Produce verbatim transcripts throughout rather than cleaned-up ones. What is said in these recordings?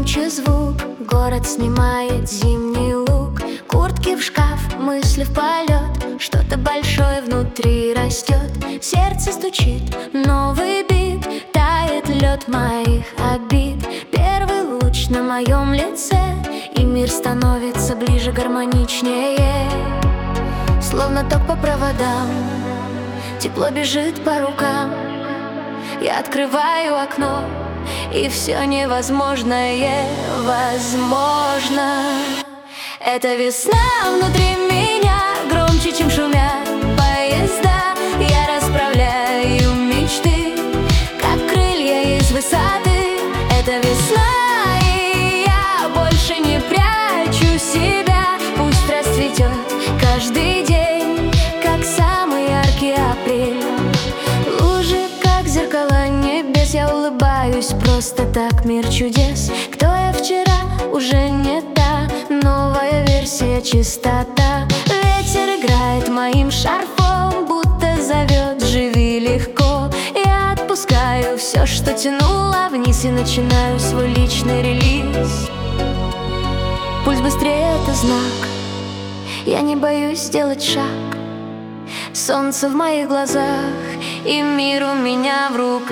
громче звук. Город снимает зимний лук. Куртки в шкаф, мысли в полет. Что-то большое внутри растет. Сердце стучит, новый бит. Тает лед моих обид. Первый луч на моем лице, и мир становится ближе, гармоничнее. Словно ток по проводам, тепло бежит по рукам. Я открываю окно, и все невозможное возможно. Это весна внутри меня, громче, чем шумят поезда. Я расправляю мечты, как крылья из высоты. Это весна, и я больше не прячу себя. Пусть расцветет каждый день, как самый яркий апрель. Лужи, как зеркала небес, я улыбаюсь просто так, мир чудес. Кто я вчера, уже не та, новая версия, чистота. Ветер играет моим шарфом, будто зовет, живи легко. Я отпускаю все, что тянуло вниз, и начинаю свой личный релиз. Пульс быстрее — это знак, я не боюсь сделать шаг. Солнце в моих глазах, и мир у меня в руках.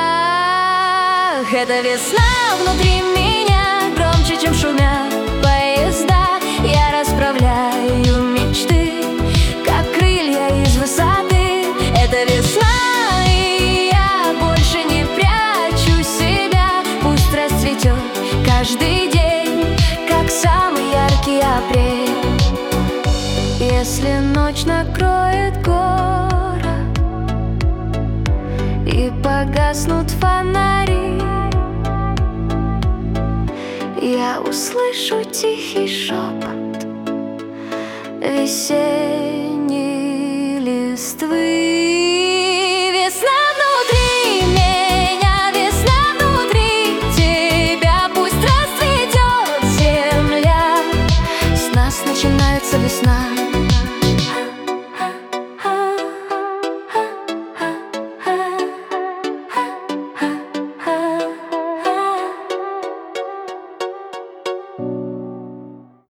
Это весна внутри меня, громче, чем шумят поезда. Я расправляю мечты, как крылья из высоты. Это весна, и я больше не прячу себя. Пусть расцветет каждый день, как самый яркий апрель. Если ночь накроет город и погаснут фонари, я услышу тихий шепот весенней листвы.